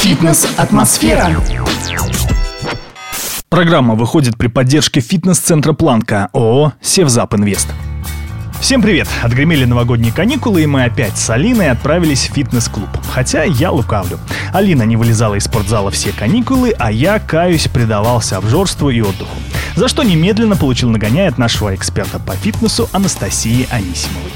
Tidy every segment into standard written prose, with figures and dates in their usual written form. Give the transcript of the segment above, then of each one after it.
Фитнес-атмосфера. Программа выходит при поддержке фитнес-центра «Планка» ООО «Севзап Инвест». Всем привет! Отгремели новогодние каникулы, и мы опять с Алиной отправились в фитнес-клуб. Хотя я лукавлю. Алина не вылезала из спортзала все каникулы, а я, каюсь, предавался обжорству и отдыху. За что немедленно получил нагоняй от нашего эксперта по фитнесу Анастасии Анисимовой.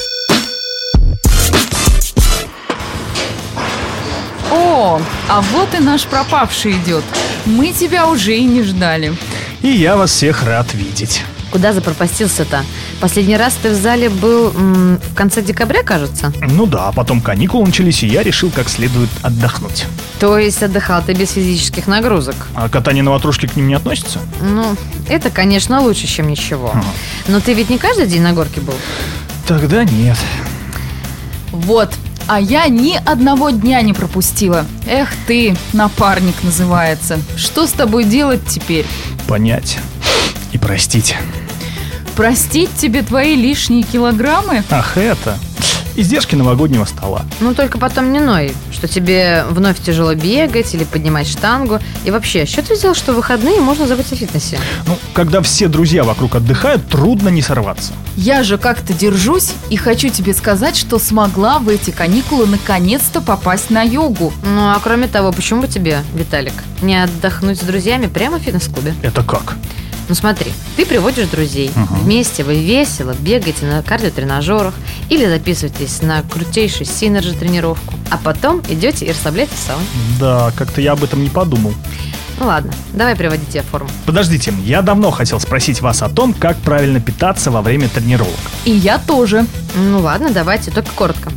О, а вот и наш пропавший идет. Мы тебя уже и не ждали. И я вас всех рад видеть. Куда запропастился-то? Последний раз ты в зале был в конце декабря, кажется? Ну да, потом каникулы начались, и я решил как следует отдохнуть. То есть отдыхал ты без физических нагрузок? А катание на ватрушке к ним не относится? Ну, это, конечно, лучше, чем ничего. Но ты ведь не каждый день на горке был? Тогда нет. Вот, а я ни одного дня не пропустила. Эх ты, напарник называется. Что с тобой делать теперь? Понять и простить. Простить тебе твои лишние килограммы? Ах, это... Издержки новогоднего стола. Ну, только потом не ной, что тебе вновь тяжело бегать или поднимать штангу. И вообще, что ты сделал, что в выходные можно забыть о фитнесе? Ну, когда все друзья вокруг отдыхают, трудно не сорваться. Я же как-то держусь и хочу тебе сказать, что смогла в эти каникулы наконец-то попасть на йогу. Ну, а кроме того, почему бы тебе, Виталик, не отдохнуть с друзьями прямо в фитнес-клубе? Это как? Ну смотри, ты приводишь друзей, вместе вы весело бегаете на кардиотренажерах или записываетесь на крутейшую синерджи-тренировку, а потом идете и расслабляетесь в сауне. Да, как-то я об этом не подумал. Ну ладно, давай приводить тебя в форму. Подождите, я давно хотел спросить вас о том, как правильно питаться во время тренировок. И я тоже. Ну ладно, давайте, только коротко.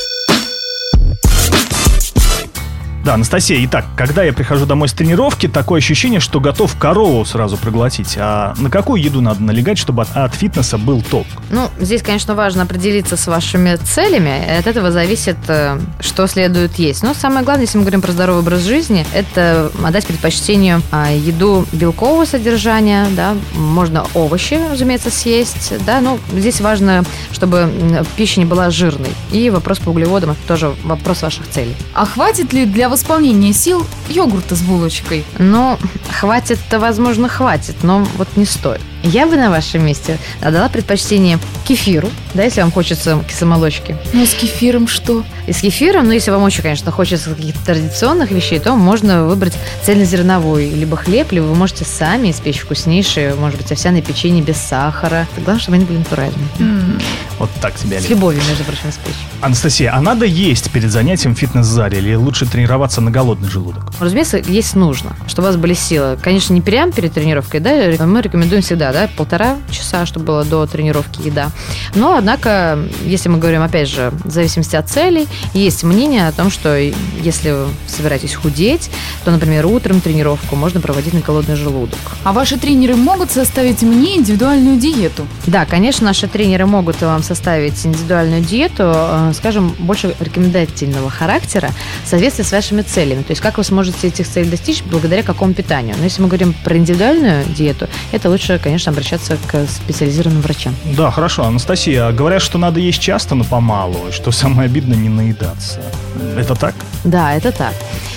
Да, Анастасия, итак, когда я прихожу домой с тренировки, такое ощущение, что готов корову сразу проглотить. А на какую еду надо налегать, чтобы от фитнеса был толк? Ну, здесь, конечно, важно определиться с вашими целями. И от этого зависит, что следует есть. Но самое главное, если мы говорим про здоровый образ жизни, это отдать предпочтение еду белкового содержания, да, можно овощи, разумеется, съесть, да, но здесь важно, чтобы пища не была жирной. И вопрос по углеводам – это тоже вопрос ваших целей. А хватит ли для восполнения сил йогурта с булочкой? Ну, хватит-то, возможно, хватит, но вот не стоит. Я бы на вашем месте отдала предпочтение кефиру, да, если вам хочется кисломолочки. Ну, с кефиром что? И с кефиром, ну, если вам очень, конечно, хочется каких-то традиционных вещей, то можно выбрать цельнозерновой либо хлеб, либо вы можете сами испечь вкуснейшие, может быть, овсяные печенье без сахара. Главное, чтобы они были натуральные. Вот так себе, С любовью, между прочим, испечь. Анастасия, а надо есть перед занятием в фитнес-зале или лучше тренироваться на голодный желудок? Разумеется, есть нужно, чтобы у вас были силы. Конечно, не прямо перед тренировкой, да, мы рекомендуем всегда, да, 1,5 часа, чтобы было до тренировки еда. Но, однако, если мы говорим, опять же, в зависимости от целей, есть мнение о том, что если вы собираетесь худеть, то, например, утром тренировку можно проводить на голодный желудок. А ваши тренеры могут составить мне индивидуальную диету? Да, конечно, наши тренеры могут вам составить индивидуальную диету, скажем, больше рекомендательного характера в соответствии с вашими целями. То есть, как вы сможете этих целей достичь, благодаря какому питанию. Но если мы говорим про индивидуальную диету, это лучше, конечно, обращаться к специализированным врачам. Да, хорошо. Анастасия, говорят, что надо есть часто, но помалу, и что самое обидное, не наедаться. Это так? Да, это так.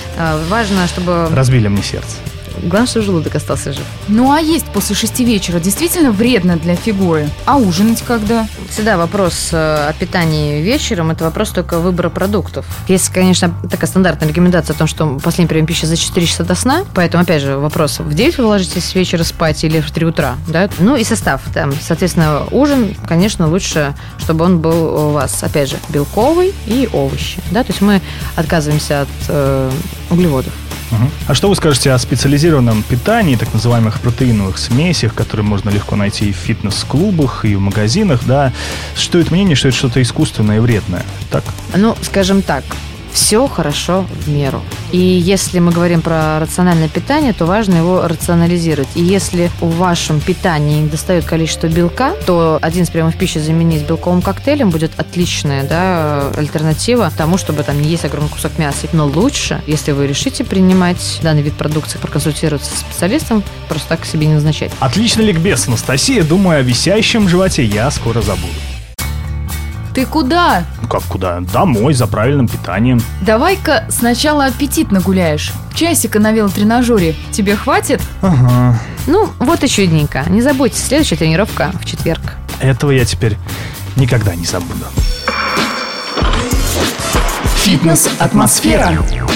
Важно, чтобы... Разбили мне сердце. Главное, чтобы желудок остался жив. Ну, а есть после 6 вечера действительно вредно для фигуры? А ужинать когда? Всегда вопрос о питании вечером – это вопрос только выбора продуктов. Есть, конечно, такая стандартная рекомендация о том, что последний прием пищи за 4 часа до сна. Поэтому, опять же, вопрос: в 9 вы ложитесь вечера спать или в 3 утра? Да? Ну и состав. Там, соответственно, ужин, конечно, лучше, чтобы он был у вас, опять же, белковый и овощи. Да? То есть мы отказываемся от углеводов. А что вы скажете о специализированном питании, так называемых протеиновых смесях, которые можно легко найти и в фитнес-клубах, и в магазинах, да? Существует мнение, что это что-то искусственное и вредное, так? Ну, скажем так, все хорошо в меру. И если мы говорим про рациональное питание, то важно его рационализировать. И если в вашем питании недостает количество белка, то один из приемов пищи заменить белковым коктейлем будет отличная, да, альтернатива тому, чтобы там не есть огромный кусок мяса. Но лучше, если вы решите принимать данный вид продукции, проконсультироваться с специалистом, просто так себе не назначать. Отличный ликбез, Анастасия. Думаю, о висящем животе я скоро забуду. Ты куда? Как куда? Домой, за правильным питанием. Давай-ка сначала аппетит нагуляешь. Часика на велотренажере. Тебе хватит? Ага. Ну, вот и чудненько. Не забудьте, следующая тренировка в четверг. Этого я теперь никогда не забуду. Фитнес-атмосфера.